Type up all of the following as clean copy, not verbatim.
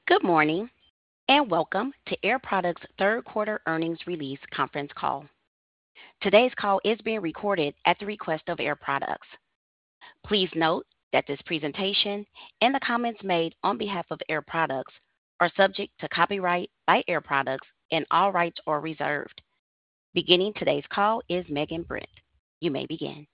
Good morning, and welcome to Air Products' third quarter earnings release conference call. Today's call is being recorded at the request of Air Products. Please note that this presentation and the comments made on behalf of Air Products are subject to copyright by Air Products and all rights are reserved. Beginning today's call is Megan Britt. You may begin.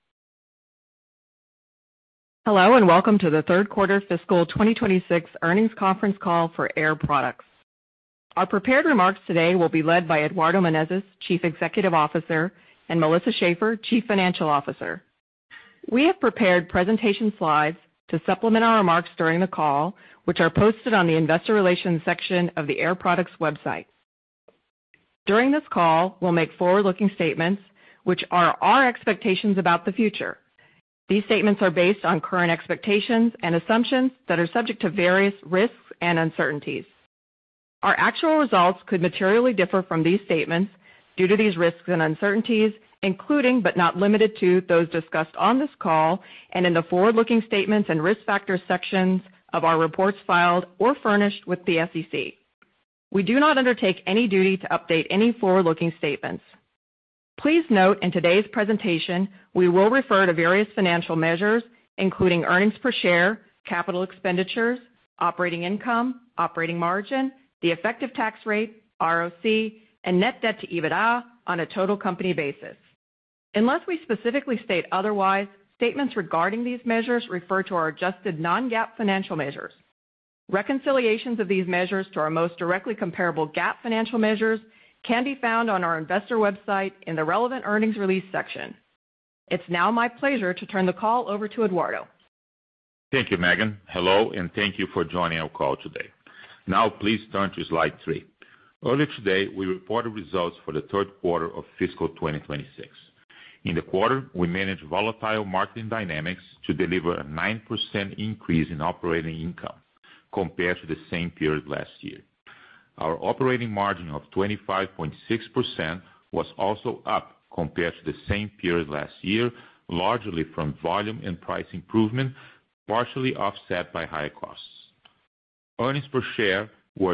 Hello and welcome to the third quarter fiscal 2026 earnings conference call for Air Products. Our prepared remarks today will be led by Eduardo Menezes, Chief Executive Officer, and Melissa Schaeffer, Chief Financial Officer. We have prepared presentation slides to supplement our remarks during the call, which are posted on the Investor Relations section of the Air Products website. During this call, we'll make forward-looking statements, which are our expectations about the future. These statements are based on current expectations and assumptions that are subject to various risks and uncertainties. Our actual results could materially differ from these statements due to these risks and uncertainties, including but not limited to those discussed on this call and in the forward-looking statements and risk factors sections of our reports filed or furnished with the SEC. We do not undertake any duty to update any forward-looking statements. Please note in today's presentation, we will refer to various financial measures, including earnings per share, capital expenditures, operating income, operating margin, the effective tax rate, ROC, and net debt to EBITDA on a total company basis. Unless we specifically state otherwise, statements regarding these measures refer to our adjusted non-GAAP financial measures. Reconciliations of these measures to our most directly comparable GAAP financial measures can be found on our investor website in the relevant earnings release section. It's now my pleasure to turn the call over to Eduardo. Thank you, Megan. Hello, and thank you for joining our call today. Now, please turn to slide 3. Earlier today, we reported results for the third quarter of fiscal 2026. In the quarter, we managed volatile marketing dynamics to deliver a 9% increase in operating income compared to the same period last year. Our operating margin of 25.6% was also up compared to the same period last year, largely from volume and price improvement, partially offset by higher costs. Earnings per share were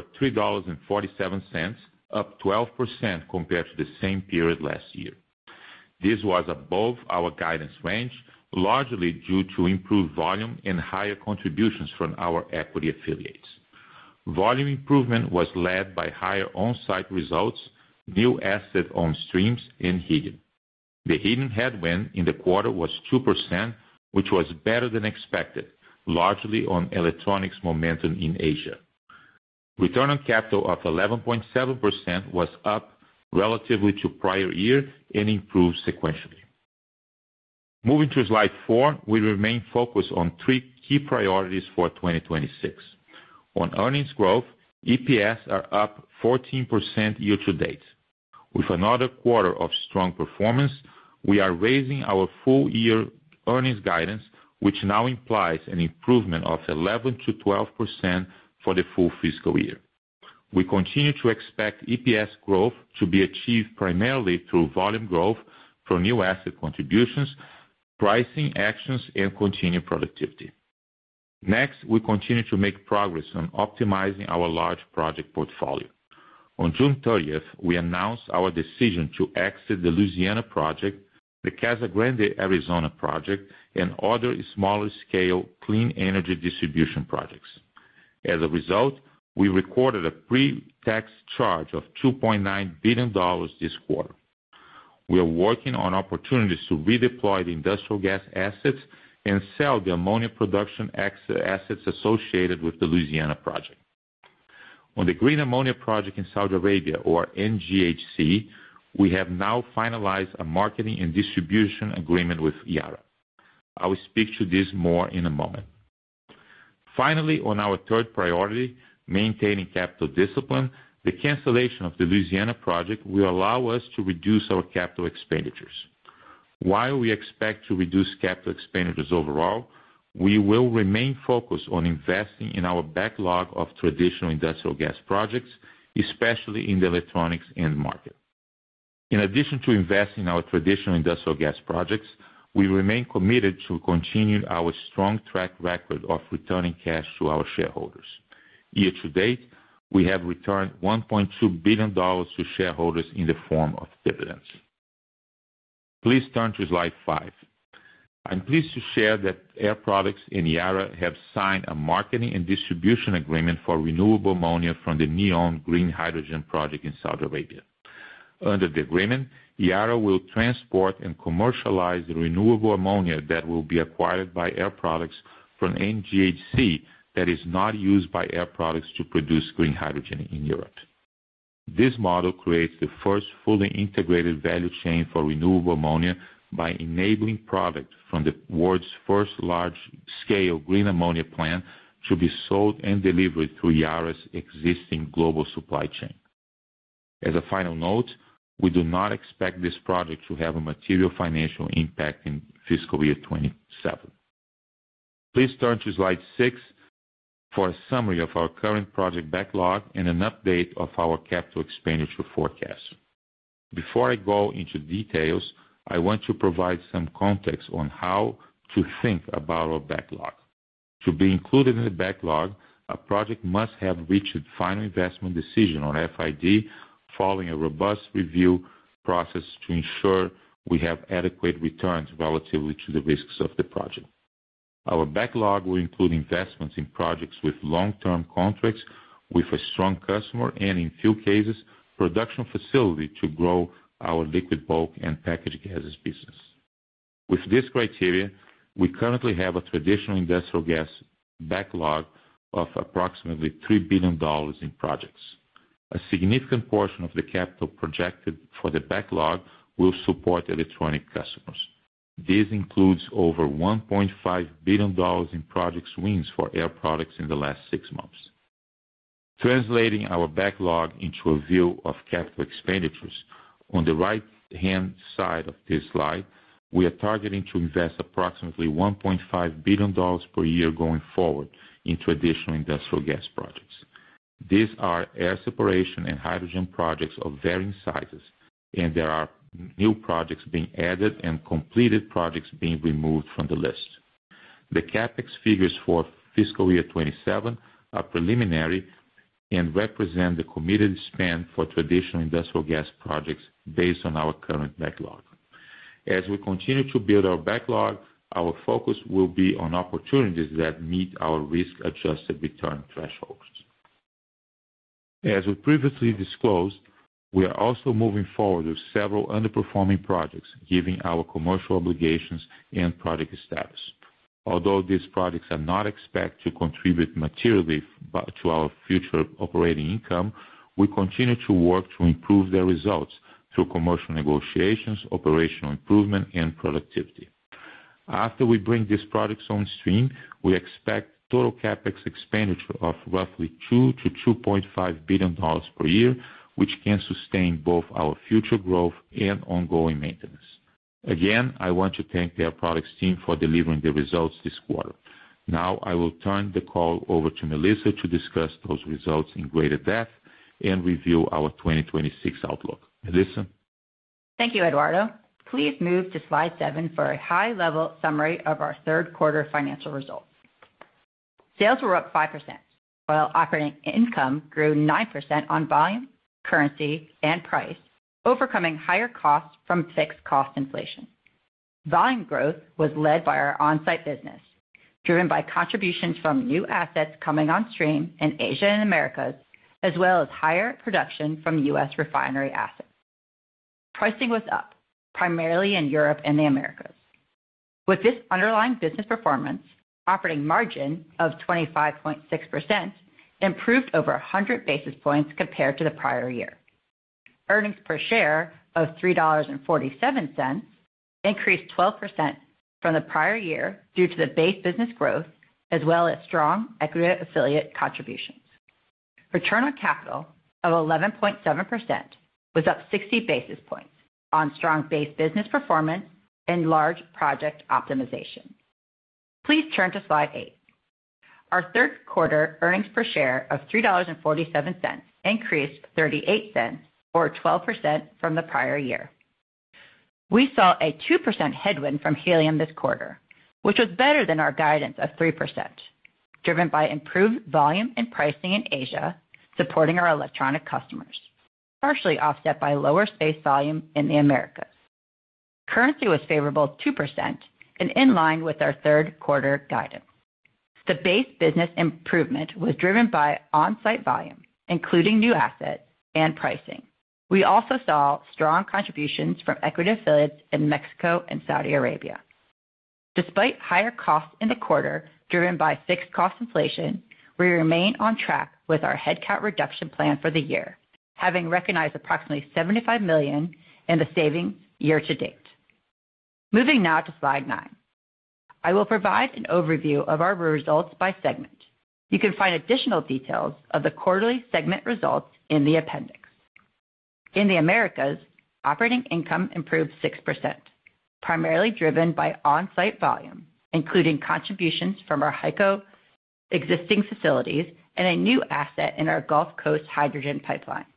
$3.47, up 12% compared to the same period last year. This was above our guidance range, largely due to improved volume and higher contributions from our equity affiliates. Volume improvement was led by higher on-site results, new asset on streams, and helium. The helium headwind in the quarter was 2%, which was better than expected, largely on electronics momentum in Asia. Return on capital of 11.7% was up relatively to prior year and improved sequentially. Moving to slide 4, we remain focused on 3 key priorities for 2026. On earnings growth, EPS are up 14% year-to-date. With another quarter of strong performance, we are raising our full-year earnings guidance, which now implies an improvement of 11%-12% for the full fiscal year. We continue to expect EPS growth to be achieved primarily through volume growth from new asset contributions, pricing actions, and continued productivity. Next, we continue to make progress on optimizing our large project portfolio. On June 30th, we announced our decision to exit the Louisiana project, the Casa Grande, Arizona project, and other smaller-scale clean energy distribution projects. As a result, we recorded a pre-tax charge of $2.9 billion this quarter. We are working on opportunities to redeploy the industrial gas assets and sell the ammonia production assets associated with the Louisiana project. On the green ammonia project in Saudi Arabia, or NGHC, we have now finalized a marketing and distribution agreement with Yara. I will speak to this more in a moment. Finally, on our third priority, maintaining capital discipline, the cancellation of the Louisiana project will allow us to reduce our capital expenditures. While we expect to reduce capital expenditures overall, we will remain focused on investing in our backlog of traditional industrial gas projects, especially in the electronics end market. In addition to investing in our traditional industrial gas projects, we remain committed to continue our strong track record of returning cash to our shareholders. Year to date, we have returned $1.2 billion to shareholders in the form of dividends. Please turn to slide 5. I'm pleased to share that Air Products and Yara have signed a marketing and distribution agreement for renewable ammonia from the NEOM Green Hydrogen project in Saudi Arabia. Under the agreement, Yara will transport and commercialize the renewable ammonia that will be acquired by Air Products from NGHC that is not used by Air Products to produce green hydrogen in Europe. This model creates the first fully integrated value chain for renewable ammonia by enabling product from the world's first large-scale green ammonia plant to be sold and delivered through Yara's existing global supply chain. As a final note, we do not expect this project to have a material financial impact in fiscal year 27. Please turn to slide 6 for a summary of our current project backlog and an update of our capital expenditure forecast. Before I go into details, I want to provide some context on how to think about our backlog. To be included in the backlog, a project must have reached final investment decision or FID following a robust review process to ensure we have adequate returns relatively to the risks of the project. Our backlog will include investments in projects with long-term contracts with a strong customer and, in few cases, production facility to grow our liquid bulk and packaged gases business. With this criteria, we currently have a traditional industrial gas backlog of approximately $3 billion in projects. A significant portion of the capital projected for the backlog will support electronic customers. This includes over $1.5 billion in project wins for Air Products in the last 6 months. Translating our backlog into a view of capital expenditures, on the right-hand side of this slide, we are targeting to invest approximately $1.5 billion per year going forward into additional industrial gas projects. These are air separation and hydrogen projects of varying sizes, and there are new projects being added and completed projects being removed from the list. The CapEx figures for fiscal year 27 are preliminary and represent the committed spend for traditional industrial gas projects based on our current backlog. As we continue to build our backlog, our focus will be on opportunities that meet our risk-adjusted return thresholds. As we previously disclosed, we are also moving forward with several underperforming projects, given our commercial obligations and project status. Although these projects are not expected to contribute materially to our future operating income, we continue to work to improve their results through commercial negotiations, operational improvement, and productivity. After we bring these projects on stream, we expect total CapEx expenditure of roughly $2 to $2.5 billion per year, which can sustain both our future growth and ongoing maintenance. Again, I want to thank the Air Products team for delivering the results this quarter. Now I will turn the call over to Melissa to discuss those results in greater depth and review our 2026 outlook. Melissa? Thank you, Eduardo. Please move to slide 7 for a high-level summary of our third quarter financial results. Sales were up 5%, while operating income grew 9% on volume, currency, and price, overcoming higher costs from fixed cost inflation. Volume growth was led by our on-site business, driven by contributions from new assets coming on stream in Asia and Americas, as well as higher production from U.S. refinery assets. Pricing was up, primarily in Europe and the Americas. With this underlying business performance, operating margin of 25.6% improved over 100 basis points compared to the prior year. Earnings per share of $3.47 increased 12% from the prior year due to the base business growth, as well as strong equity affiliate contributions. Return on capital of 11.7% was up 60 basis points on strong base business performance and large project optimization. Please turn to slide 8. Our third quarter earnings per share of $3.47 increased 38 cents, or 12% from the prior year. We saw a 2% headwind from helium this quarter, which was better than our guidance of 3%. driven by improved volume and pricing in Asia, supporting our electronic customers, partially offset by lower space volume in the Americas. Currency was favorable 2% and in line with our third quarter guidance. The base business improvement was driven by on-site volume, including new assets and pricing. We also saw strong contributions from equity affiliates in Mexico and Saudi Arabia. Despite higher costs in the quarter driven by fixed cost inflation, we remain on track with our headcount reduction plan for the year, having recognized approximately $75 million in the savings year to date. Moving now to slide 9. I will provide an overview of our results by segment. You can find additional details of the quarterly segment results in the appendix. In the Americas, operating income improved 6%, primarily driven by on-site volume, including contributions from our HYCO existing facilities and a new asset in our Gulf Coast hydrogen pipeline.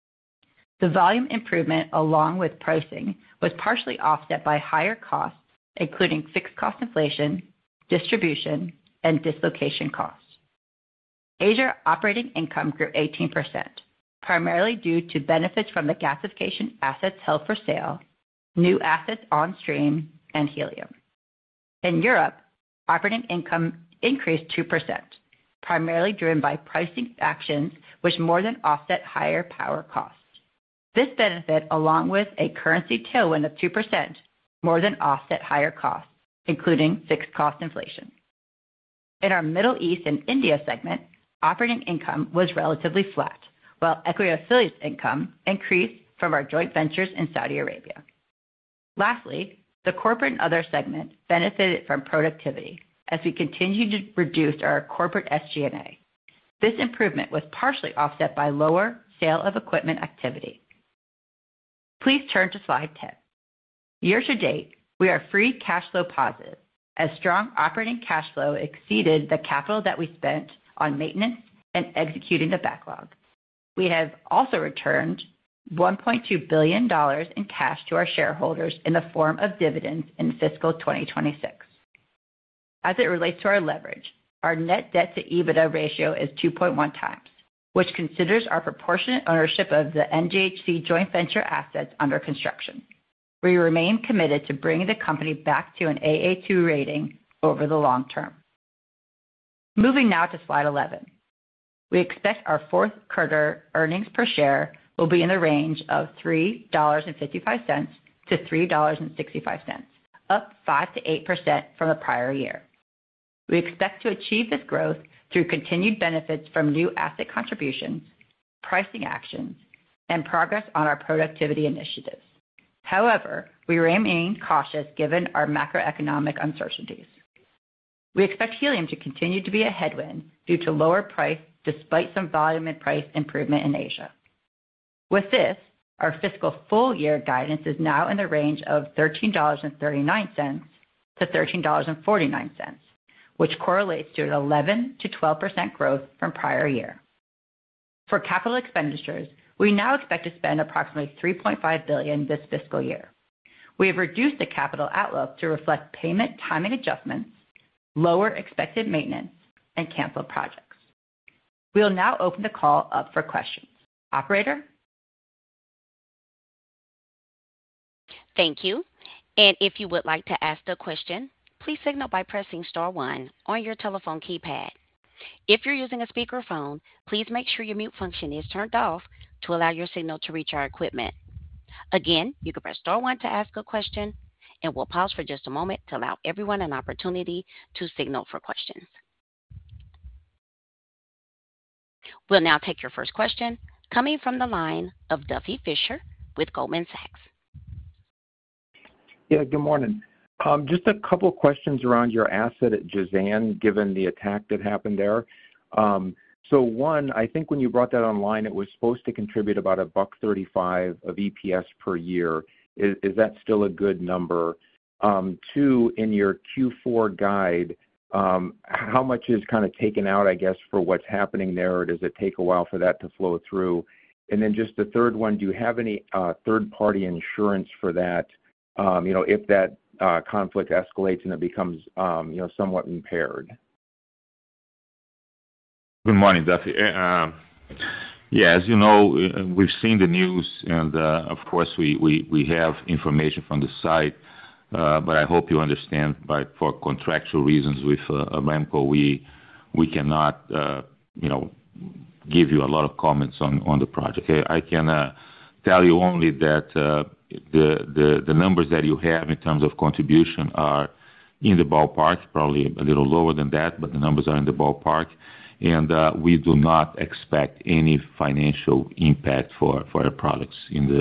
The volume improvement, along with pricing, was partially offset by higher costs, including fixed cost inflation, distribution, and dislocation costs. Asia operating income grew 18%, primarily due to benefits from the gasification assets held for sale, new assets on stream, and helium. In Europe, operating income increased 2%, primarily driven by pricing actions which more than offset higher power costs. This benefit, along with a currency tailwind of 2%, more than offset higher costs, including fixed cost inflation. In our Middle East and India segment, operating income was relatively flat, while equity affiliates income increased from our joint ventures in Saudi Arabia. Lastly, the corporate and other segment benefited from productivity as we continue to reduce our corporate SG&A. This improvement was partially offset by lower sale of equipment activity. Please turn to slide 10. Year to date, we are free cash flow positive, as strong operating cash flow exceeded the capital that we spent on maintenance and executing the backlog. We have also returned $1.2 billion in cash to our shareholders in the form of dividends in fiscal 2026. As it relates to our leverage, our net debt to EBITDA ratio is 2.1 times, which considers our proportionate ownership of the NGHC joint venture assets under construction. We remain committed to bringing the company back to an AA2 rating over the long term. Moving now to slide 11. We expect our fourth quarter earnings per share will be in the range of $3.55 to $3.65, up 5 to 8% from the prior year. We expect to achieve this growth through continued benefits from new asset contributions, pricing actions, and progress on our productivity initiatives. However, we remain cautious given our macroeconomic uncertainties. We expect helium to continue to be a headwind due to lower price despite some volume and price improvement in Asia. With this, our fiscal full year guidance is now in the range of $13.39 to $13.49, which correlates to an 11 to 12% growth from prior year. For capital expenditures, we now expect to spend approximately $3.5 billion this fiscal year. We have reduced the capital outlook to reflect payment timing adjustments, lower expected maintenance, and canceled projects. We will now open the call up for questions. Operator? Thank you. And if you would like to ask a question, please signal by pressing star 1 on your telephone keypad. If you're using a speakerphone, please make sure your mute function is turned off to allow your signal to reach our equipment. Again, you can press star 1 to ask a question, and we'll pause for just a moment to allow everyone an opportunity to signal for questions. We'll now take your first question, coming from the line of Duffy Fischer with Goldman Sachs. Yeah, good morning. Just a couple questions around your asset at Jazan, given the attack that happened there. So one, I think when you brought that online, it was supposed to contribute about $1.35 of EPS per year. Is that still a good number? Two, in your Q4 guide, how much is kind of taken out, I guess, for what's happening there, or does it take a while for that to flow through? And then just the third one, do you have any third-party insurance for that, if that conflict escalates and it becomes, somewhat impaired? Good morning, Duffy. Yeah, as you know, we've seen the news, and of course, we have information from the site, but I hope you understand, for contractual reasons with Aramco, we cannot, give you a lot of comments on the project. I can tell you only that the numbers that you have in terms of contribution are in the ballpark, probably a little lower than that, but the numbers are in the ballpark. And we do not expect any financial impact for Air Products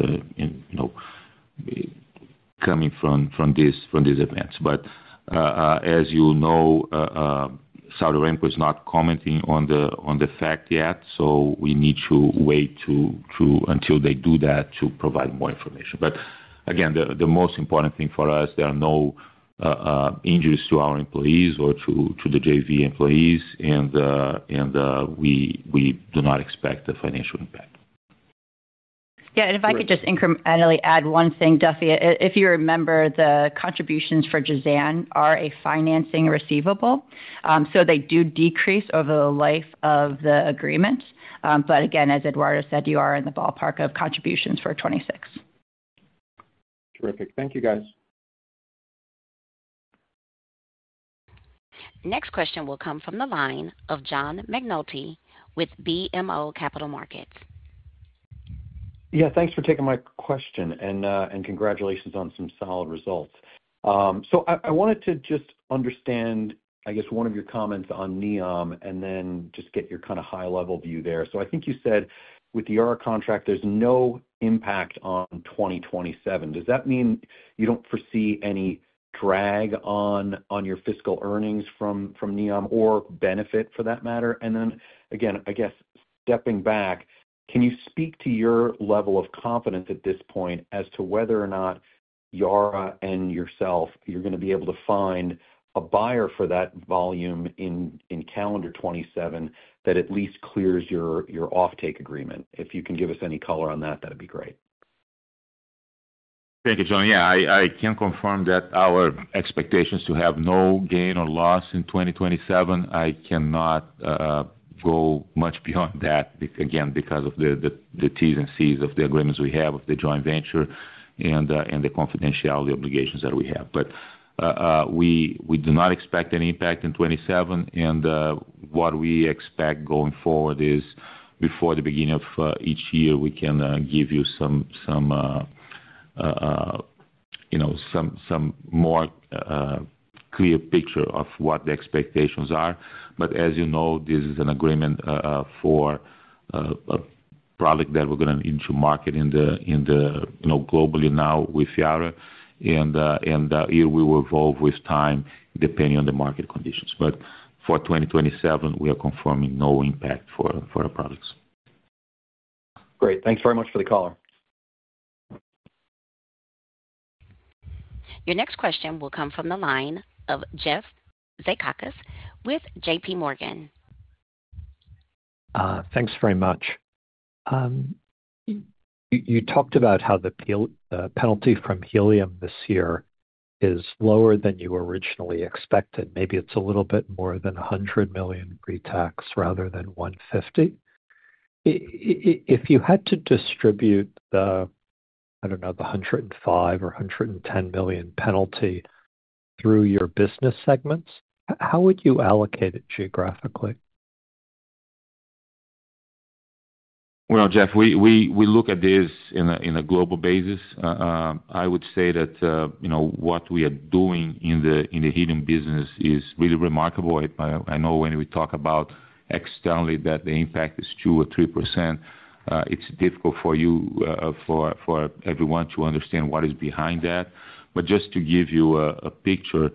coming from these events. But as you know, Saudi Aramco is not commenting on the fact yet, so we need to wait until they do that to provide more information. But again, the most important thing for us, there are no injuries to our employees or to the JV employees, and we do not expect a financial impact. Yeah, and if I could just incrementally add one thing, Duffy. If you remember, the contributions for Jazan are a financing receivable, so they do decrease over the life of the agreement. But again, as Eduardo said, you are in the ballpark of contributions for 26. Terrific. Thank you, guys. Next question will come from the line of John McNulty with BMO Capital Markets. Yeah, thanks for taking my question, and congratulations on some solid results. So I wanted to just understand, I guess, one of your comments on NEOM and then just get your kind of high-level view there. So I think you said with the Yara contract, there's no impact on 2027. Does that mean you don't foresee any drag on your fiscal earnings from NEOM or benefit for that matter? And then again, I guess stepping back, can you speak to your level of confidence at this point as to whether or not Yara and yourself, you're going to be able to find a buyer for that volume in calendar 27 that at least clears your offtake agreement? If you can give us any color on that, that'd be great. Thank you, John. Yeah, I can confirm that our expectations to have no gain or loss in 2027. I cannot go much beyond that, again, because of the T's and C's of the agreements we have with the joint venture and the confidentiality obligations that we have. But we do not expect any impact in 27, and what we expect going forward is before the beginning of each year, we can give you some more clear picture of what the expectations are. But as you know, this is an agreement for a product that we're going to into market in the globally now with Yara, and it will evolve with time depending on the market conditions. But for 2027, we are confirming no impact for our products. Great. Thanks very much for the caller. Your next question will come from the line of Jeff Zekauskas with J.P. Morgan. Thanks very much. You talked about how the penalty from helium this year is lower than you originally expected. Maybe it's a little bit more than $100 million pre-tax rather than $150. If you had to distribute the 105 or $110 million penalty through your business segments, how would you allocate it geographically? Well, Jeff, we look at this in a global basis. I would say that what we are doing in the helium business is really remarkable. I know when we talk about externally that the impact is 2 or 3%. It's difficult for you, for everyone to understand what is behind that. But just to give you a picture,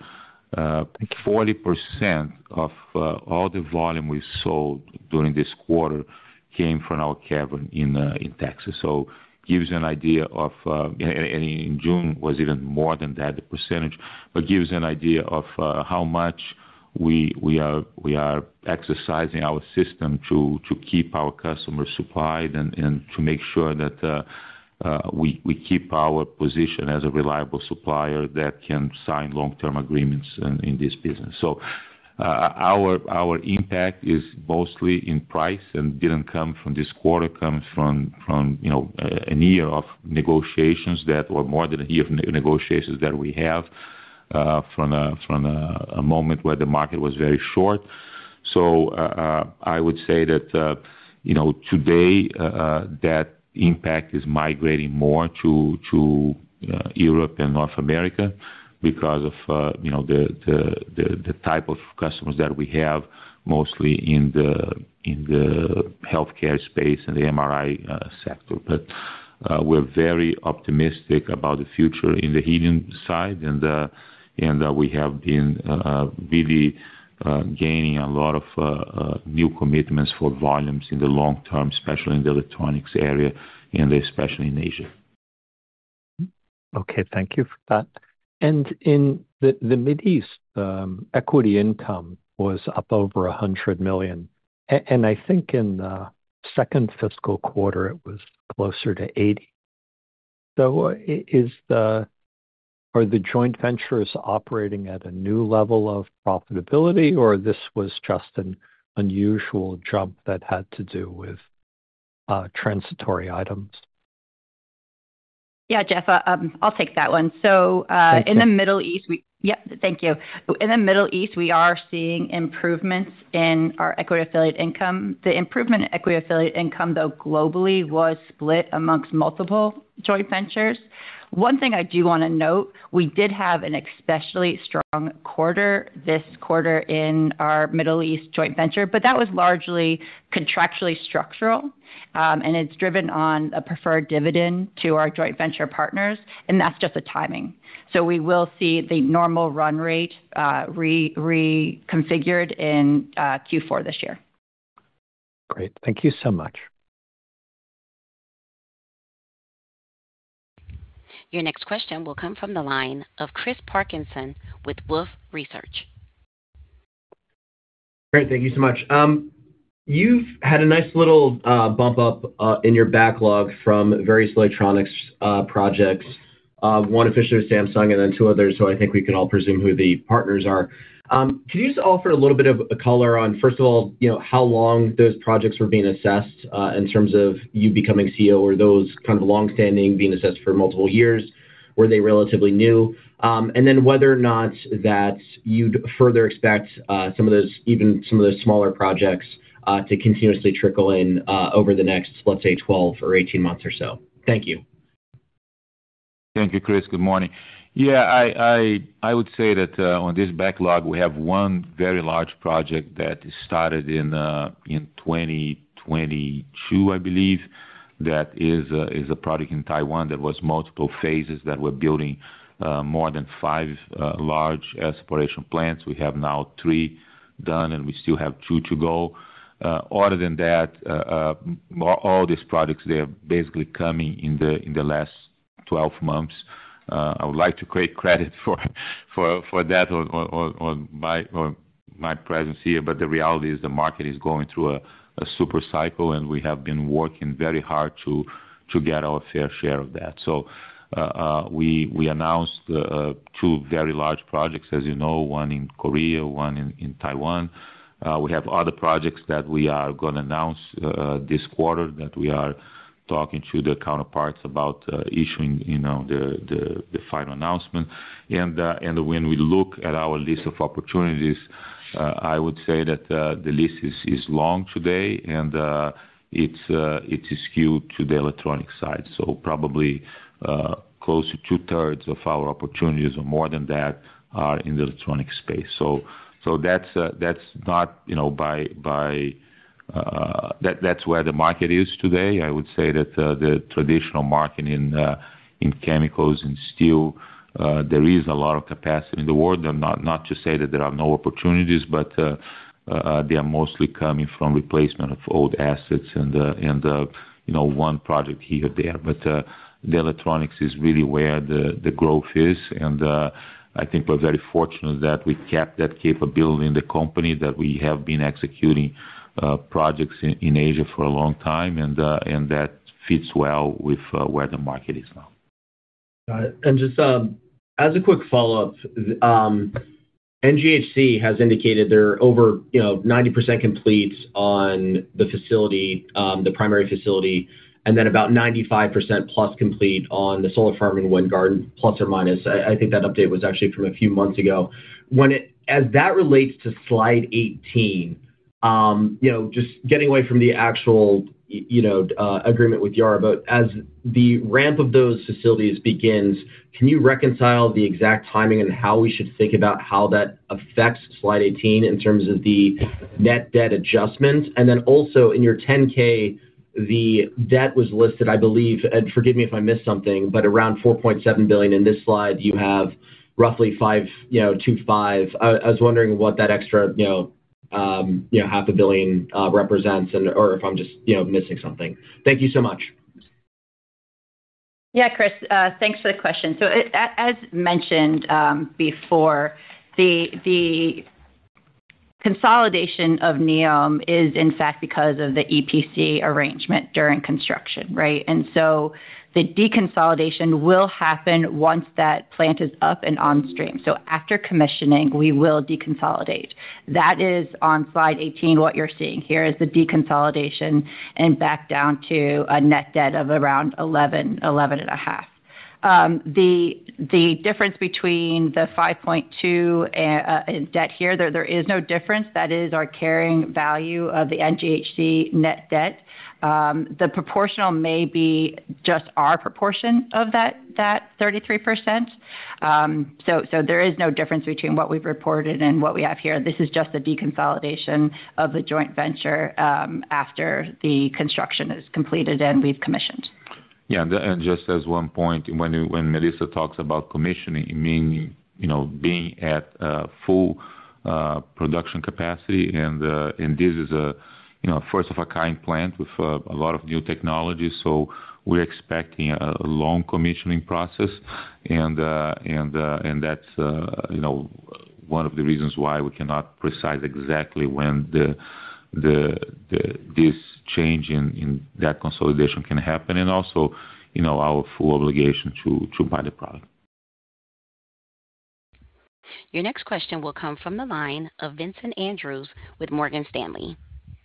40% of all the volume we sold during this quarter came from our cavern in Texas. So gives you an idea of, and in June was even more than that, the percentage, but gives an idea of how much we are exercising our system to keep our customers supplied and to make sure that we keep our position as a reliable supplier that can sign long-term agreements in this business. So Our impact is mostly in price and didn't come from this quarter, comes from a year of negotiations or more than a year of negotiations that we have from a moment where the market was very short. So I would say that today that impact is migrating more to Europe and North America because of the type of customers that we have, mostly in the healthcare space and the MRI sector. But we're very optimistic about the future in the helium side, and we have been really gaining a lot of new commitments for volumes in the long term, especially in the electronics area and especially in Asia. Okay, thank you for that. And in the Mideast, equity income was up over $100 million. And I think in the second fiscal quarter, it was closer to 80. So are the joint ventures operating at a new level of profitability, or this was just an unusual jump that had to do with transitory items? Yeah, Jeff, I'll take that one. So in the Middle East, thank you. In the Middle East, we are seeing improvements in our equity affiliate income. The improvement in equity affiliate income, though, globally was split amongst multiple joint ventures. One thing I do want to note, we did have an especially strong quarter this quarter in our Middle East joint venture, but that was largely contractually structural, and it's driven on a preferred dividend to our joint venture partners, and that's just a timing. So we will see the normal run rate reconfigured in Q4 this year. Great. Thank you so much. Your next question will come from the line of Chris Parkinson with Wolfe Research. Great. Thank you so much. You've had a nice little bump up in your backlog from various electronics projects, one officially with Samsung and then two others, so I think we can all presume who the partners are. Could you just offer a little bit of a color on, first of all, how long those projects were being assessed in terms of you becoming CEO? Were those kind of longstanding, being assessed for multiple years? Were they relatively new? And then whether or not that you'd further expect some of those smaller projects to continuously trickle in over the next, let's say, 12 or 18 months or so. Thank you. Thank you, Chris. Good morning. Yeah, I would say that on this backlog, we have one very large project that started in 2022, I believe. That is a project in Taiwan that was multiple phases that we're building more than 5 large separation plants. We have now 3 done, and we still have 2 to go. Other than that, all these projects, they're basically coming in the last 12 months. I would like to take credit for that on my presence here, but the reality is the market is going through a super cycle, and we have been working very hard to get our fair share of that. So we announced 2 very large projects, as you know, one in Korea, one in Taiwan. We have other projects that we are going to announce this quarter that we are talking to the counterparts about issuing, the final announcement. And when we look at our list of opportunities, I would say that the list is long today, and it's skewed to the electronic side. So probably close to 2/3 of our opportunities, or more than that, are in the electronic space. So that's not that's where the market is today. I would say that the traditional market in chemicals and steel, there is a lot of capacity in the world. And not to say that there are no opportunities, but they are mostly coming from replacement of old assets and one project here or there. But the electronics is really where the growth is, and I think we're very fortunate that we kept that capability in the company, that we have been executing projects in Asia for a long time, and that fits well with where the market is now. Got it. And just as a quick follow-up, NGHC has indicated they're over 90% complete on the facility, the primary facility, and then about 95% plus complete on the solar farm in Wind Garden, plus or minus. I think that update was actually from a few months ago. As that relates to slide 18, just getting away from the actual agreement with Yara, but as the ramp of those facilities begins, can you reconcile the exact timing and how we should think about how that affects slide 18 in terms of the net debt adjustment? And then also in your 10K, the debt was listed, I believe, and forgive me if I missed something, but around $4.7 billion. In this slide, you have roughly 5.25. I was wondering what that extra $500 million represents, or if I'm just missing something. Thank you so much. Yeah, Chris, thanks for the question. So as mentioned before, the consolidation of NEOM is in fact because of the EPC arrangement during construction, right? And so the deconsolidation will happen once that plant is up and on stream. So after commissioning, we will deconsolidate. That is on slide 18. What you're seeing here is the deconsolidation and back down to a net debt of around 11.5. The difference between the 5.2 in debt here, there is no difference. That is our carrying value of the NGHC net debt. The proportional may be just our proportion of that 33%. So there is no difference between what we've reported and what we have here. This is just the deconsolidation of the joint venture after the construction is completed and we've commissioned. Yeah, and just as one point, when Melissa talks about commissioning, it means being at full production capacity, and this is a first of a kind plant with a lot of new technology. So we're expecting a long commissioning process, and that's one of the reasons why we cannot precise exactly when this change in that consolidation can happen, and also our full obligation to buy the product. Your next question will come from the line of Vincent Andrews with Morgan Stanley.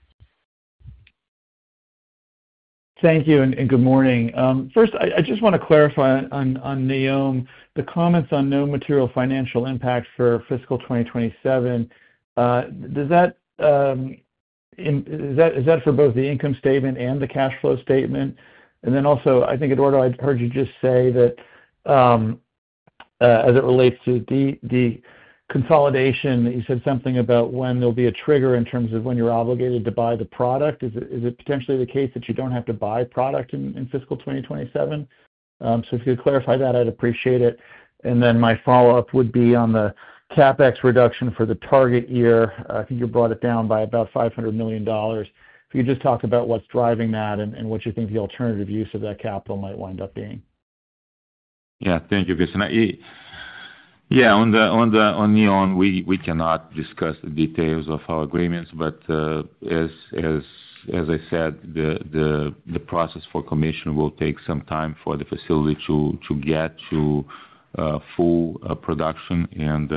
Thank you, and good morning. First, I just want to clarify on NEOM, the comments on no material financial impact for fiscal 2027. Is that for both the income statement and the cash flow statement? And then also, I think, Eduardo, I heard you just say that as it relates to the consolidation, you said something about when there'll be a trigger in terms of when you're obligated to buy the product. Is it potentially the case that you don't have to buy product in fiscal 2027? So if you could clarify that, I'd appreciate it. And then my follow-up would be on the CapEx reduction for the target year. I think you brought it down by about $500 million. If you could just talk about what's driving that and what you think the alternative use of that capital might wind up being. Yeah, thank you, Vincent. Yeah, on NEOM, we cannot discuss the details of our agreements, but as I said, the process for commission will take some time for the facility to get to full production, and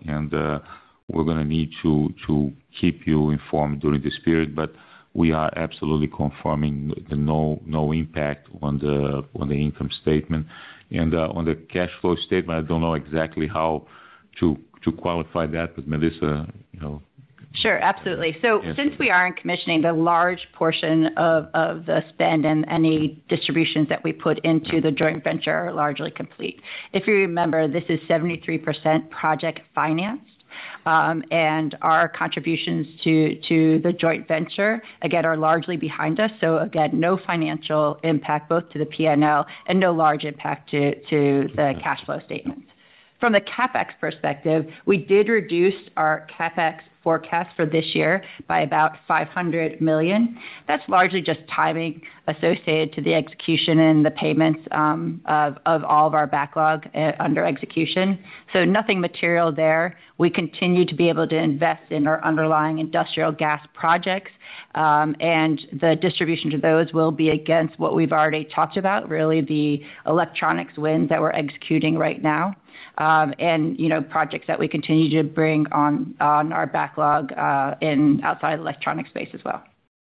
we're going to need to keep you informed during this period. But we are absolutely confirming the no impact on the income statement. And on the cash flow statement, I don't know exactly how to qualify that, but Melissa, Sure, absolutely. So since we are in commissioning, the large portion of the spend and any distributions that we put into the joint venture are largely complete. If you remember, this is 73% project financed. And our contributions to the joint venture, again, are largely behind us. So, again, no financial impact both to the P&L and no large impact to the cash flow statements. From the CapEx perspective, we did reduce our CapEx forecast for this year by about $500 million. That's largely just timing associated to the execution and the payments of all of our backlog under execution. So nothing material there. We continue to be able to invest in our underlying industrial gas projects, and the distribution to those will be against what we've already talked about, really the electronics wins that we're executing right now. and projects that we continue to bring on our backlog in outside electronic space as well.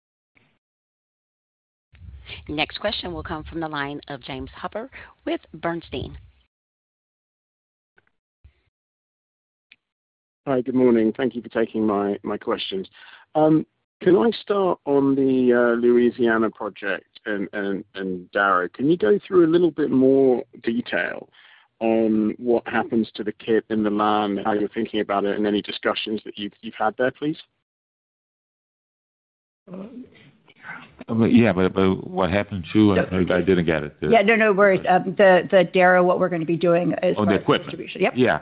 Next question will come from the line of James Hooper with Bernstein. Hi, good morning. Thank you for taking my questions. Can I start on the Louisiana project and Darrow? Can you go through a little bit more detail on what happens to the kit in the land, how you're thinking about it, and any discussions that you've had there, please? Yeah, but what happened to? I didn't get it. Yeah, no worries. The Darrow, what we're going to be doing is the equipment distribution. Yep. Yeah,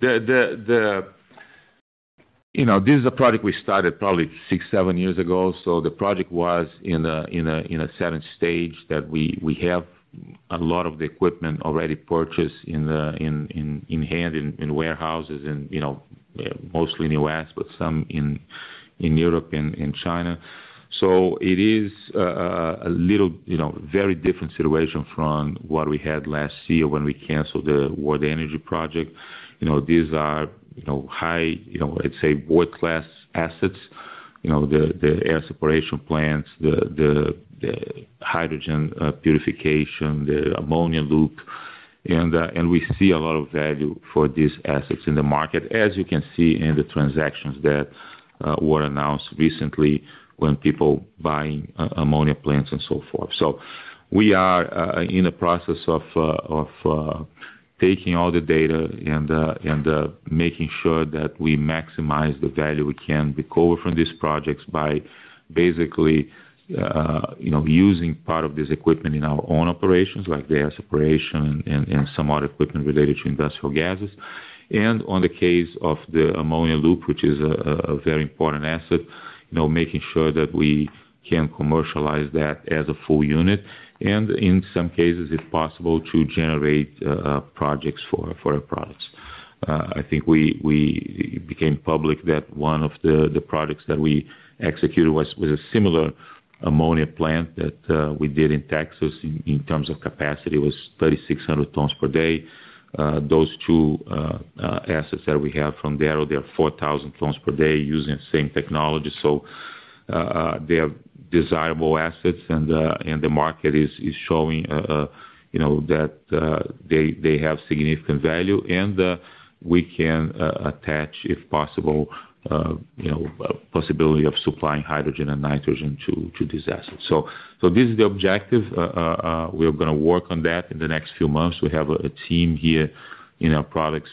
this is a project we started probably 6-7 years ago. So the project was in a certain stage that we have a lot of the equipment already purchased in hand in warehouses and mostly in the U.S., but some in Europe and in China. So it is a little very different situation from what we had last year when we canceled the World Energy project. These are high, I'd say world-class assets, the air separation plants, the hydrogen purification, the ammonia loop, and we see a lot of value for these assets in the market, as you can see in the transactions that were announced recently when people buying ammonia plants and so forth. So we are in the process of taking all the data and making sure that we maximize the value we can recover from these projects by basically using part of this equipment in our own operations, like the air separation and some other equipment related to industrial gases. And on the case of the ammonia loop, which is a very important asset, making sure that we can commercialize that as a full unit, and in some cases, if possible, to generate projects for our products. I think we became public that one of the projects that we executed was a similar ammonia plant that we did in Texas. In terms of capacity, it was 3,600 tons per day. Those two assets that we have from Darrow, they are 4,000 tons per day using the same technology. So they are desirable assets, and the market is showing that they have significant value, and we can attach, if possible, possibility of supplying hydrogen and nitrogen to these assets. So this is the objective. We're going to work on that in the next few months. We have a team here in our products,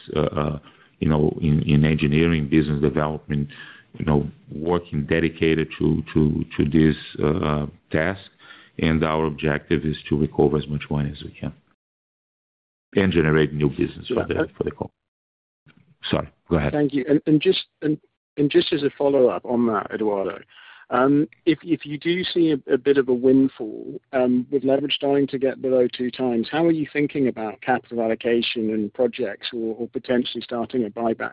in engineering, business development, working dedicated to this task, and our objective is to recover as much money as we can and generate new business for the company. Sorry, go ahead. Thank you. And just as a follow-up on that, Eduardo, if you do see a bit of a windfall with leverage starting to get below 2x, how are you thinking about capital allocation and projects, or potentially starting a buyback?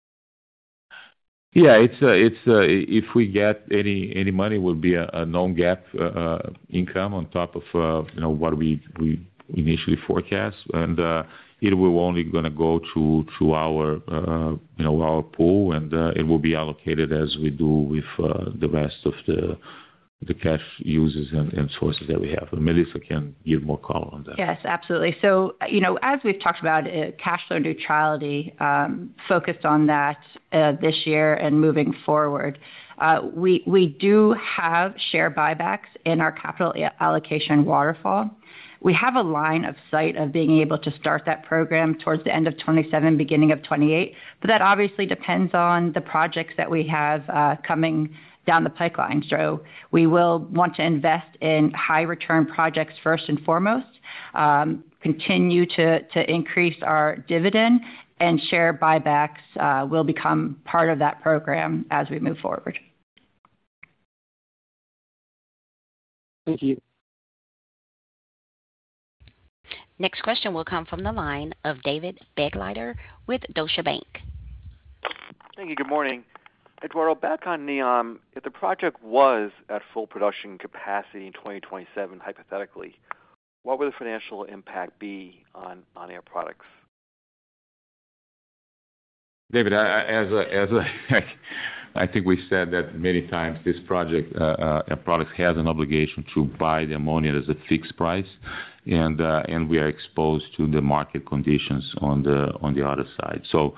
Yeah, it's if we get any money, will be a non-GAAP income on top of what we initially forecast, and it will only going to go to our our pool, and it will be allocated as we do with the rest of the cash uses and sources that we have. And Melissa can give more color on that. Yes, absolutely. So, as we've talked about, cash flow neutrality, focused on that this year and moving forward. We do have share buybacks in our capital allocation waterfall. We have a line of sight of being able to start that program towards the end of 2027, beginning of 2028, but that obviously depends on the projects that we have coming down the pipeline. So we will want to invest in high return projects first and foremost, continue to increase our dividend, and share buybacks will become part of that program as we move forward. Thank you. Next question will come from the line of David Begleiter with Deutsche Bank. Thank you. Good morning. Eduardo, back on NEOM, if the project was at full production capacity in 2027, hypothetically, what would the financial impact be on Air Products? David, I think we said that many times. This project, Air Products has an obligation to buy the ammonia as a fixed price, and we are exposed to the market conditions on the other side. So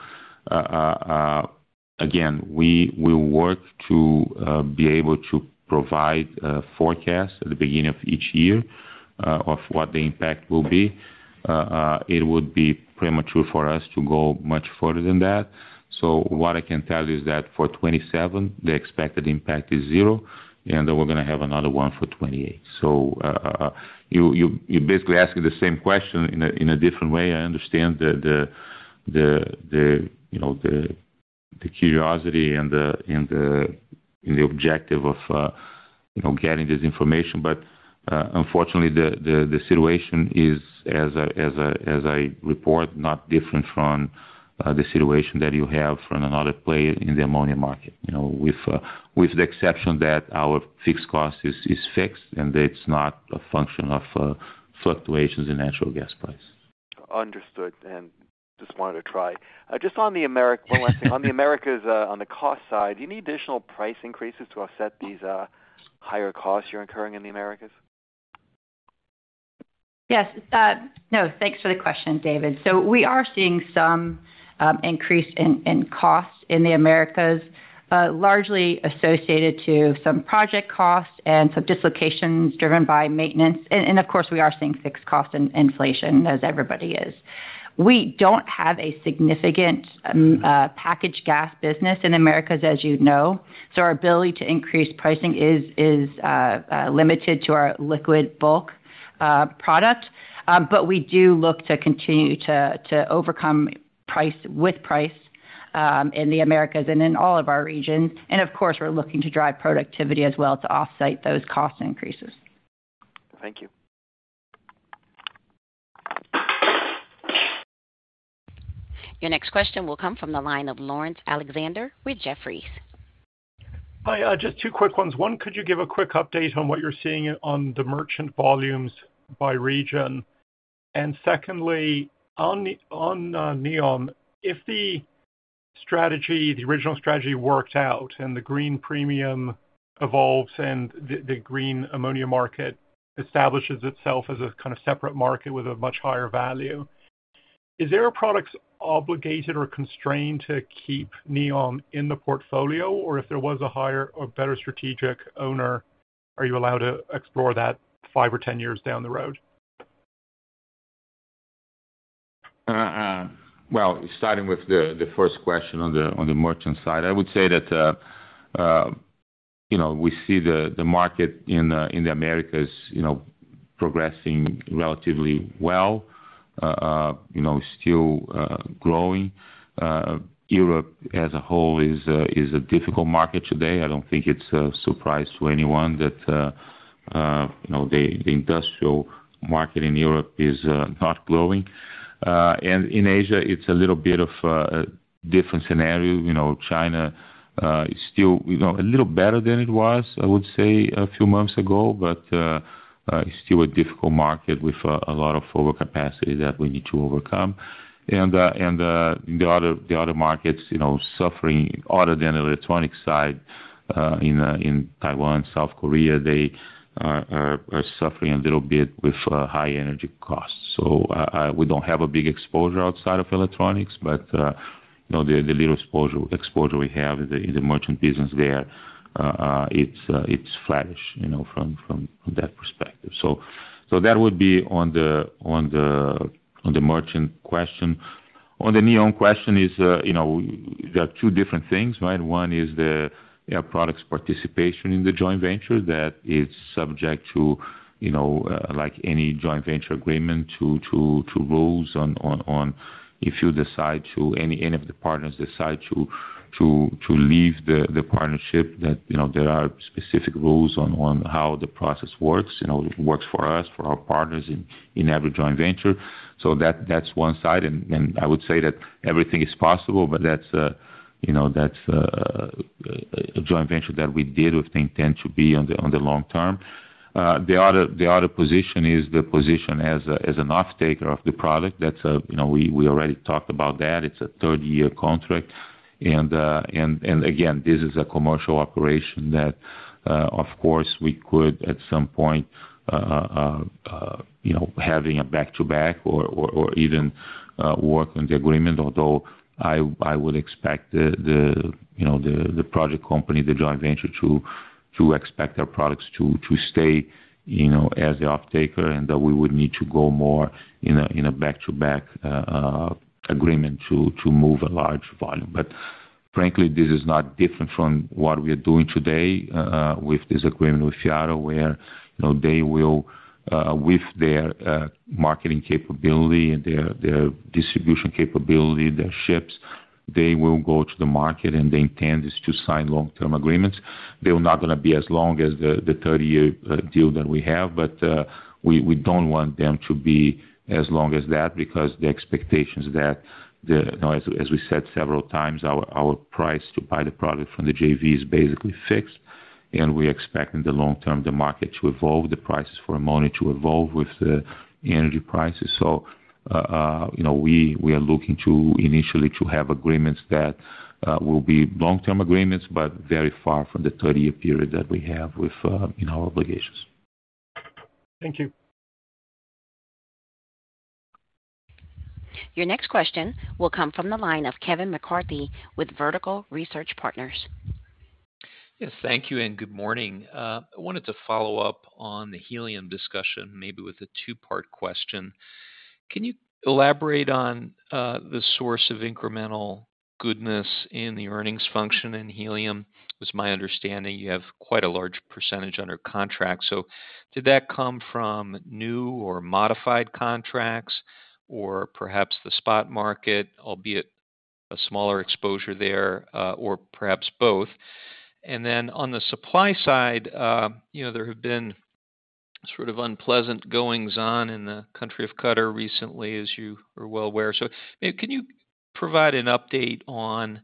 again, we will work to be able to provide a forecast at the beginning of each year of what the impact will be. It would be premature for us to go much further than that. So what I can tell you is that for 27, the expected impact is 0, and then we're going to have another one for 28. So you basically asking the same question in a different way. I understand the curiosity and the objective of getting this information, but unfortunately the situation is, as I report, not different from the situation that you have from another player in the ammonia market. With the exception that our fixed cost is fixed and it's not a function of fluctuations in natural gas price. Understood, and just wanted to try. Just on the one last thing on the Americas, on the cost side, do you need additional price increases to offset these higher costs you're incurring in the Americas? Yes. No, thanks for the question, David. So we are seeing some increase in costs in the Americas, largely associated to some project costs and some dislocations driven by maintenance. And of course, we are seeing fixed cost inflation, as everybody is. We don't have a significant packaged gas business in Americas, as you know. So our ability to increase pricing is limited to our liquid bulk product. But we do look to continue to overcome price with price in the Americas and in all of our regions. And of course, we're looking to drive productivity as well to offset those cost increases. Thank you. Your next question will come from the line of Lawrence Alexander with Jefferies. Hi, just two quick ones. One, could you give a quick update on what you're seeing on the merchant volumes by region? And secondly, on NEOM, if the original strategy worked out and the green premium evolves and the green ammonia market establishes itself as a kind of separate market with a much higher value, is Air Products obligated or constrained to keep NEOM in the portfolio, or if there was a higher or better strategic owner, are you allowed to explore that 5 or 10 years down the road? Well, starting with the first question on the merchant side, I would say that we see the market in the Americas progressing relatively well. Still growing. Europe as a whole is a difficult market today. I don't think it's a surprise to anyone that the industrial market in Europe is not growing. And in Asia, it's a little bit of a different scenario. China is still a little better than it was, I would say, a few months ago, but it's still a difficult market with a lot of overcapacity that we need to overcome. And the other markets, suffering other than the electronic side, in Taiwan, South Korea, they are suffering a little bit with high energy costs. So we don't have a big exposure outside of electronics, but the little exposure we have in the merchant business there, it's flattish, from that perspective. So that would be on the merchant question. On the NEOM question is, there are two different things, right? One is the Air Products participation in the joint venture that is subject to, like any joint venture agreement, to rules on if you decide to, any of the partners decide to leave the partnership, that there are specific rules on how the process works. It works for us, for our partners in every joint venture. So that's one side, and I would say that everything is possible, but that's a joint venture that we did with the intent to be on the long term. The other position is the position as an off-taker of the product. That's we already talked about that. It's a third-year contract. And again, this is a commercial operation that, of course, we could at some point, having a back-to-back or even work on the agreement. Although I would expect the project company, the joint venture, to expect our products to stay, as the off-taker, and that we would need to go more in a back-to-back agreement to move a large volume. But frankly, this is not different from what we are doing today with this agreement with Yara, where they will, with their marketing capability and their distribution capability, their ships, they will go to the market, and the intent is to sign long-term agreements. They're not going to be as long as the 30-year deal that we have, but we don't want them to be as long as that, because the expectations that as we said several times, our price to buy the product from the JV is basically fixed, and we expect in the long term the market to evolve, the prices for ammonia to evolve with the energy prices. So we are looking to initially to have agreements that will be long-term agreements, but very far from the 30-year period that we have with our obligations. Thank you. Your next question will come from the line of Kevin McCarthy with Vertical Research Partners. Yes, thank you, and good morning. I wanted to follow up on the helium discussion, maybe with a two-part question. Can you elaborate on the source of incremental goodness in the earnings function in helium? It was my understanding you have quite a large percentage under contract. So did that come from new or modified contracts, or perhaps the spot market, albeit a smaller exposure there, or perhaps both? And then on the supply side, there have been sort of unpleasant goings-on in the country of Qatar recently, as you are well aware. So can you provide an update on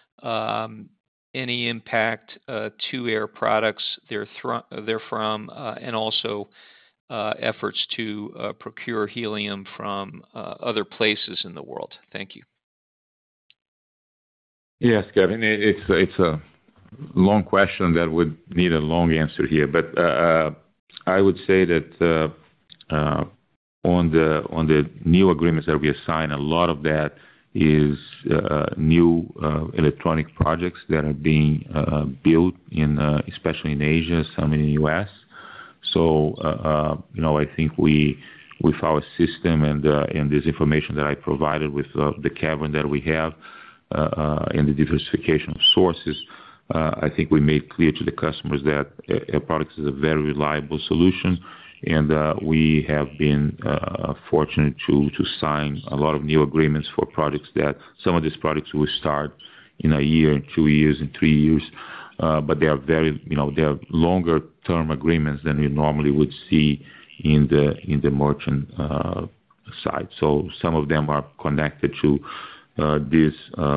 any impact to Air Products therefrom, and also efforts to procure helium from other places in the world? Thank you. Yes, Kevin, it's a long question that would need a long answer here, but I would say that on the new agreements that we assign, a lot of that is new electronic projects that are being built especially in Asia, some in the U.S. So I think with our system and this information that I provided with the cavern that we have and the diversification of sources, I think we made clear to the customers that Air Products is a very reliable solution, and we have been fortunate to sign a lot of new agreements for projects that some of these projects will start in a year, in 2 years, in 3 years, but they are they are longer term agreements than you normally would see in the merchant side. So some of them are connected to these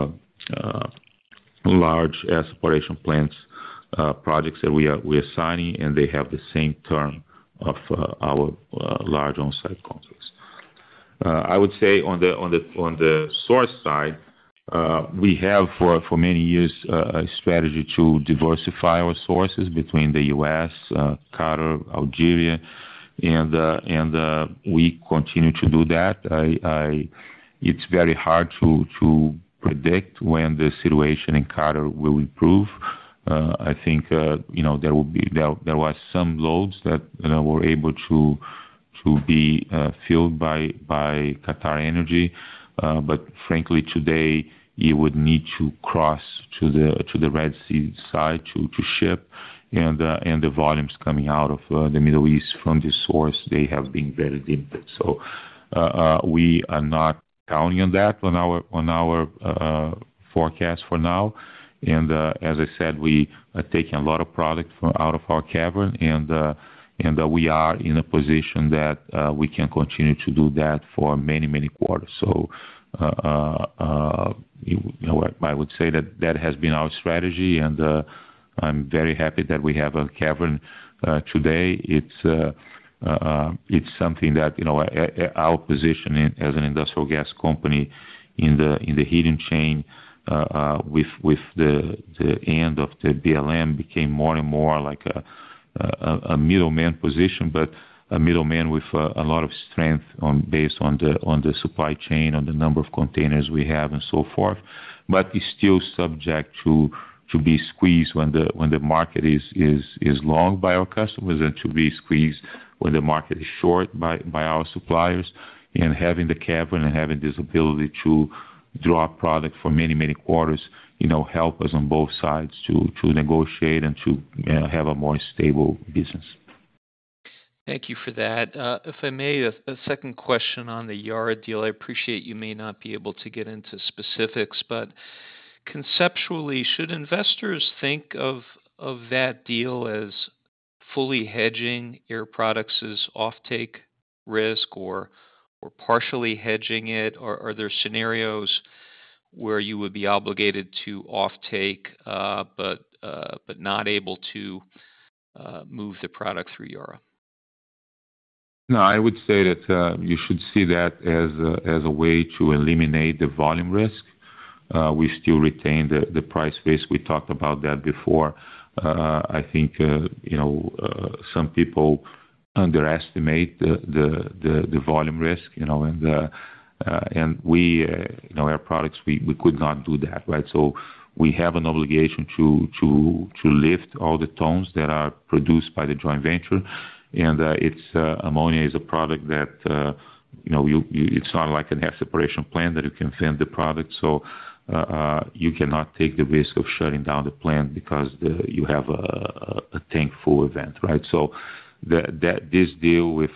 large air separation plants projects that we are signing, and they have the same term of our large on-site contracts. I would say on the source side, we have for many years a strategy to diversify our sources between the U.S., Qatar, Algeria, and we continue to do that. It's very hard to predict when the situation in Qatar will improve. I think there was some loads that were able to be filled by QatarEnergy, but frankly today you would need to cross to the Red Sea side to ship, and the volumes coming out of the Middle East from this source, they have been very limited. So we are not counting on that on our forecast for now. And as I said, we are taking a lot of product out of our cavern, and we are in a position that we can continue to do that for many, many quarters. So I would say that has been our strategy, and I'm very happy that we have a cavern today. It's something that our position as an industrial gas company in the heating chain with the end of the BLM became more and more like a middleman position, but a middleman with a lot of strength based on the supply chain, on the number of containers we have, and so forth. But it's still subject to be squeezed when the market is long by our customers, and to be squeezed when the market is short by our suppliers. And having the cavern and having this ability to draw product for many quarters, help us on both sides to negotiate and to have a more stable business. Thank you for that. If I may, a second question on the Yara deal. I appreciate you may not be able to get into specifics, but conceptually, should investors think of that deal as fully hedging Air Products' offtake risk, or partially hedging it? Or are there scenarios where you would be obligated to offtake, but not able to move the product through Yara? No, I would say that you should see that as a way to eliminate the volume risk. We still retain the price risk. We talked about that before. I think some people underestimate the volume risk, and we Air Products, we could not do that, right? So we have an obligation to lift all the tons that are produced by the joint venture, and ammonia is a product that it's not like an air separation plant that you can vent the product. So you cannot take the risk of shutting down the plant because you have a tank full event, right? So this deal with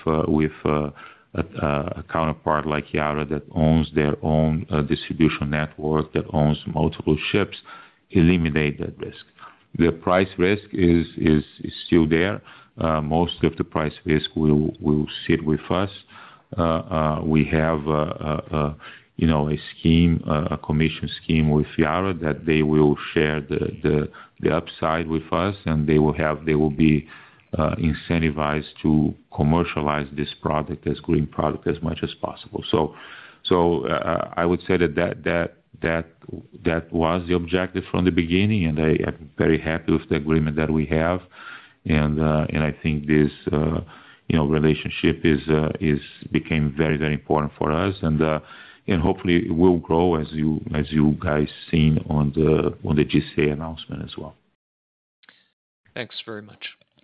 a counterpart like Yara that owns their own distribution network, that owns multiple ships, eliminate that risk. The price risk is still there. Most of the price risk will sit with us. We have a scheme, a commission scheme with Yara that they will share the upside with us, and they will be incentivized to commercialize this product as green product as much as possible. So I would say that was the objective from the beginning, and I am very happy with the agreement that we have. And I think this relationship became very important for us, and hopefully it will grow as you guys seen on the GCA announcement as well. Thanks very much.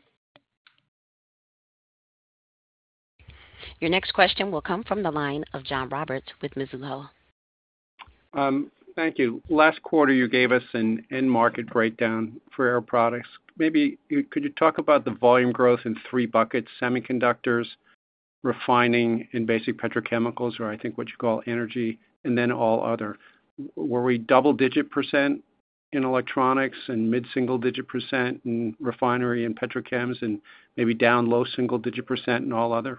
Your next question will come from the line of John Roberts with Mizuho. Thank you. Last quarter, you gave us an end market breakdown for Air Products. Maybe could you talk about the volume growth in three buckets: semiconductors, refining, and basic petrochemicals, or I think what you call energy, and then all other? Were we double-digit % in electronics and mid-single-digit % in refinery and petrochems, and maybe down low single-digit % in all other?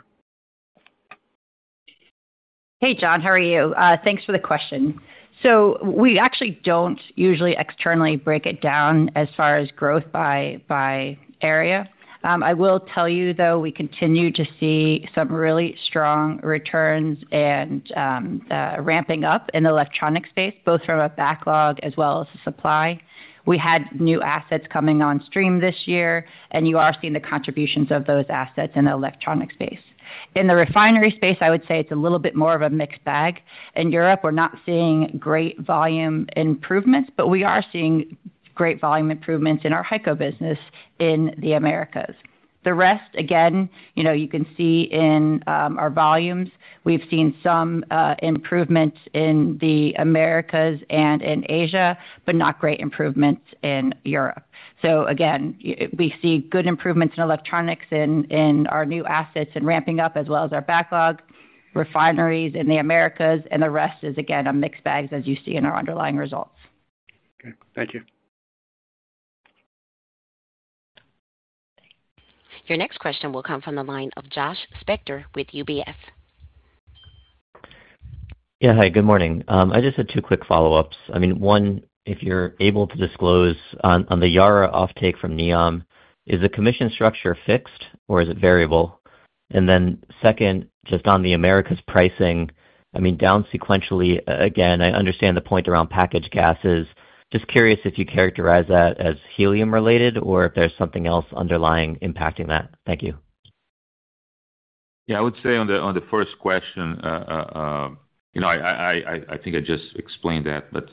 Hey, John, how are you? Thanks for the question. So we actually don't usually externally break it down as far as growth by area. I will tell you, though, we continue to see some really strong returns and ramping up in the electronic space, both from a backlog as well as a supply. We had new assets coming on stream this year, and you are seeing the contributions of those assets in the electronic space. In the refinery space, I would say it's a little bit more of a mixed bag. In Europe, we're not seeing great volume improvements, but we are seeing great volume improvements in our HyCO business in the Americas. The rest, again, you can see in our volumes, we've seen some improvements in the Americas and in Asia, but not great improvements in Europe. So again, we see good improvements in electronics in our new assets and ramping up, as well as our backlog, refineries in the Americas, and the rest is, again, a mixed bag, as you see in our underlying results. Okay, thank you. Your next question will come from the line of Josh Spector with UBS. Yeah, hi, good morning. I just had two quick follow-ups. I mean, one, if you're able to disclose on the Yara offtake from NEOM, is the commission structure fixed or is it variable? And then second, just on the Americas pricing, I mean, down sequentially, again, I understand the point around packaged gases. Just curious if you characterize that as helium-related or if there's something else underlying impacting that. Thank you. Yeah, I would say on the first question, I think I just explained that, but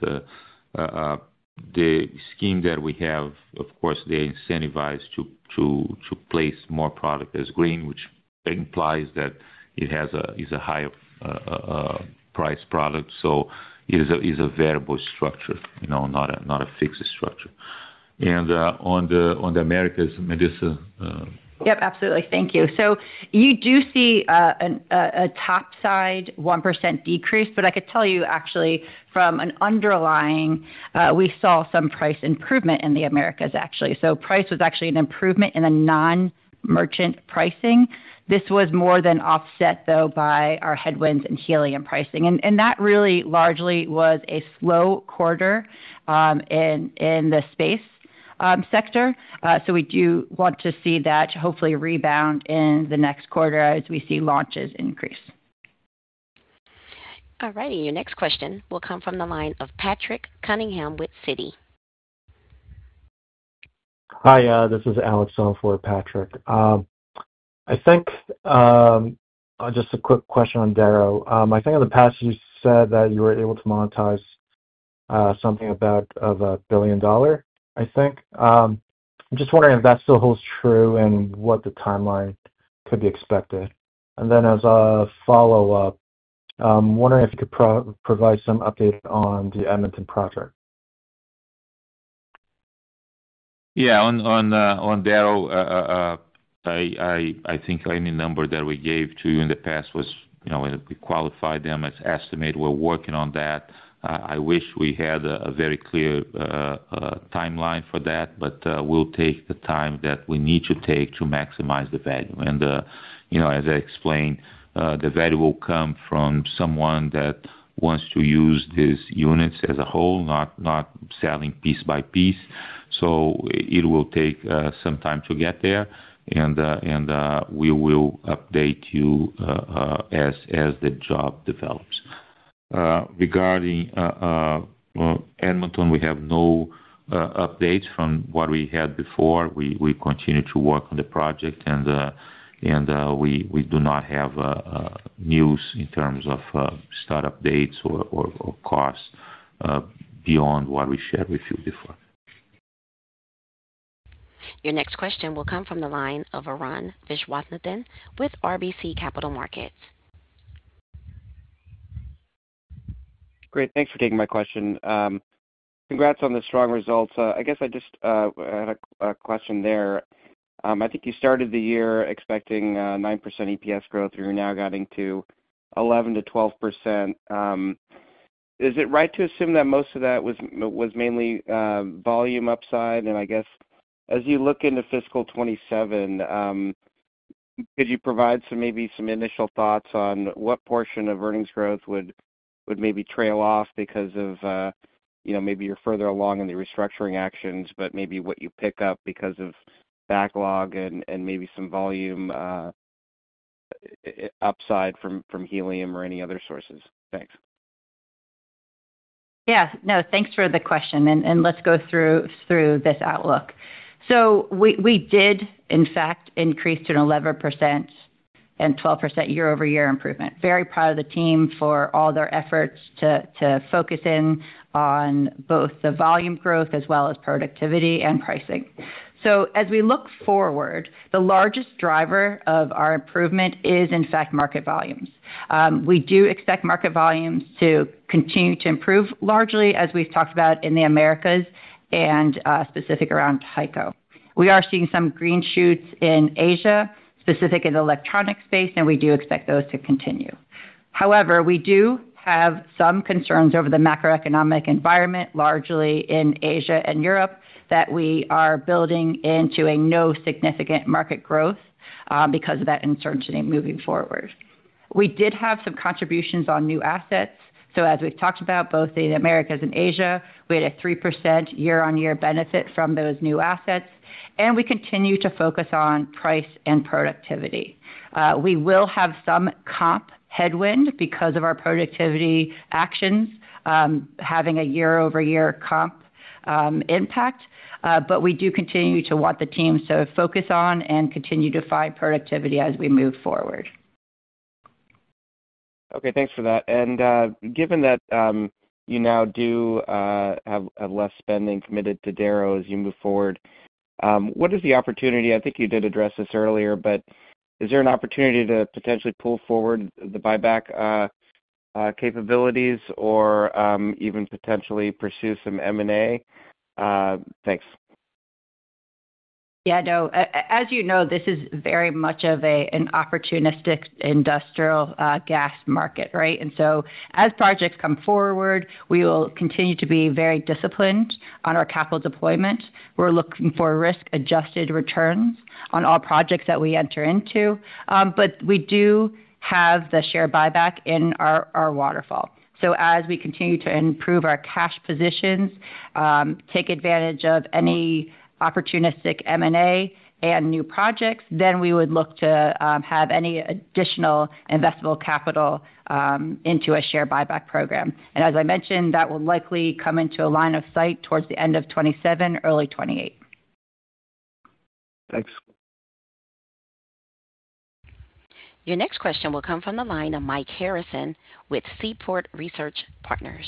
the scheme that we have, of course, they incentivize to place more product as green, which implies that it is a higher price product. So it is a variable structure, not a fixed structure. And on the Americas, Melissa. Yep, absolutely. Thank you. So you do see a top side 1% decrease, but I could tell you actually from an underlying, we saw some price improvement in the Americas actually. So price was actually an improvement in the non-merchant pricing. This was more than offset, though, by our headwinds in helium pricing. And that really largely was a slow quarter in the space sector. So we do want to see that hopefully rebound in the next quarter as we see launches increase. All righty. Your next question will come from the line of Patrick Cunningham with Citi. Hi, this is Alex on for Patrick. I think just a quick question on Darrow. I think in the past you said that you were able to monetize something of $1 billion, I think. I'm just wondering if that still holds true and what the timeline could be expected. And then as a follow-up, I'm wondering if you could provide some update on the Edmonton project. Yeah, on Darrow, I think any number that we gave to you in the past was, we qualified them as estimate. We're working on that. I wish we had a very clear timeline for that, but we'll take the time that we need to take to maximize the value. And, as I explained, the value will come from someone that wants to use these units as a whole, not selling piece by piece. So it will take some time to get there. And we will update you as the job develops. Regarding Edmonton, we have no updates from what we had before. We continue to work on the project, and we do not have news in terms of startup dates or costs beyond what we shared with you before. Your next question will come from the line of Arun Viswanathan with RBC Capital Markets. Great. Thanks for taking my question. Congrats on the strong results. I guess I just had a question there. I think you started the year expecting 9% EPS growth. You're now getting to 11 to 12%. Is it right to assume that most of that was mainly volume upside? And I guess as you look into fiscal 27, could you provide maybe some initial thoughts on what portion of earnings growth would maybe trail off because of maybe you're further along in the restructuring actions, but maybe what you pick up because of backlog and maybe some volume upside from helium or any other sources? Thanks. Yeah, no, thanks for the question. And let's go through this outlook. So we did, in fact, increase to an 11% and 12% year-over-year improvement. Very proud of the team for all their efforts to focus in on both the volume growth as well as productivity and pricing. So as we look forward, the largest driver of our improvement is, in fact, market volumes. We do expect market volumes to continue to improve largely, as we've talked about in the Americas and specific around HyCO. We are seeing some green shoots in Asia, specific in the electronic space, and we do expect those to continue. However, we do have some concerns over the macroeconomic environment, largely in Asia and Europe, that we are building into a no significant market growth because of that uncertainty moving forward. We did have some contributions on new assets, So as we've talked about, both in the Americas and Asia, we had a 3% year-on-year benefit from those new assets, and we continue to focus on price and productivity. We will have some comp headwind because of our productivity actions, having a year-over-year comp impact, but we do continue to want the teams to focus on and continue to find productivity as we move forward. Okay, thanks for that. And given that you now do have less spending committed to Darrow as you move forward, what is the opportunity? I think you did address this earlier, but is there an opportunity to potentially pull forward the buyback capabilities or even potentially pursue some M&A? Thanks. Yeah, no, as you know, this is very much of an opportunistic industrial gas market, right? And so as projects come forward, we will continue to be very disciplined on our capital deployment. We're looking for risk-adjusted returns on all projects that we enter into, but we do have the share buyback in our waterfall. So as we continue to improve our cash positions, take advantage of any opportunistic M&A and new projects, then we would look to have any additional investable capital into a share buyback program. And as I mentioned, that will likely come into a line of sight towards the end of 27, early 28. Thanks. Your next question will come from the line of Mike Harrison with Seaport Research Partners.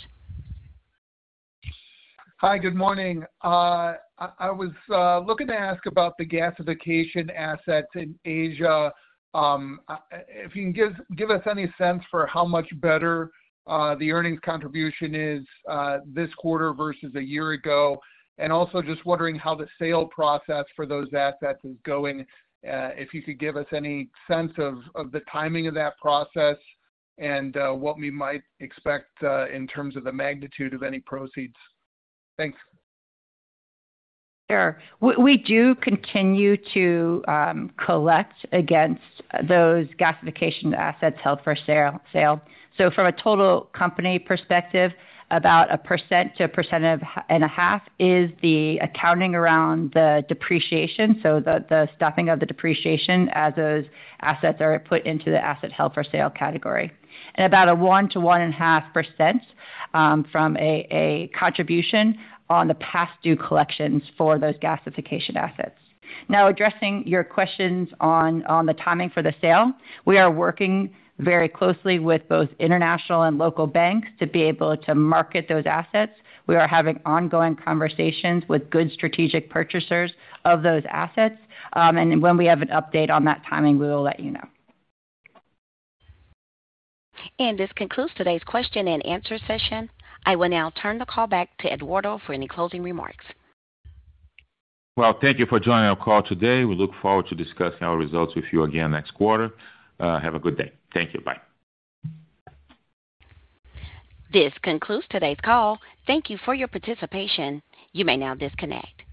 Hi, good morning. I was looking to ask about the gasification assets in Asia. If you can give us any sense for how much better the earnings contribution is this quarter versus a year ago, and also just wondering how the sale process for those assets is going. If you could give us any sense of the timing of that process and what we might expect in terms of the magnitude of any proceeds. Thanks. Sure. We do continue to collect against those gasification assets held for sale. So from a total company perspective, about 1% to 1.5% is the accounting around the depreciation, so the stopping of the depreciation as those assets are put into the asset held for sale category. And about 1 to 1.5% from a contribution on the past due collections for those gasification assets. Now, addressing your questions on the timing for the sale, we are working very closely with both international and local banks to be able to market those assets. We are having ongoing conversations with good strategic purchasers of those assets, and when we have an update on that timing, we will let you know. And this concludes today's question and answer session. I will now turn the call back to Eduardo for any closing remarks. Well, thank you for joining our call today. We look forward to discussing our results with you again next quarter. Have a good day. Thank you. Bye. This concludes today's call. Thank you for your participation. You may now disconnect.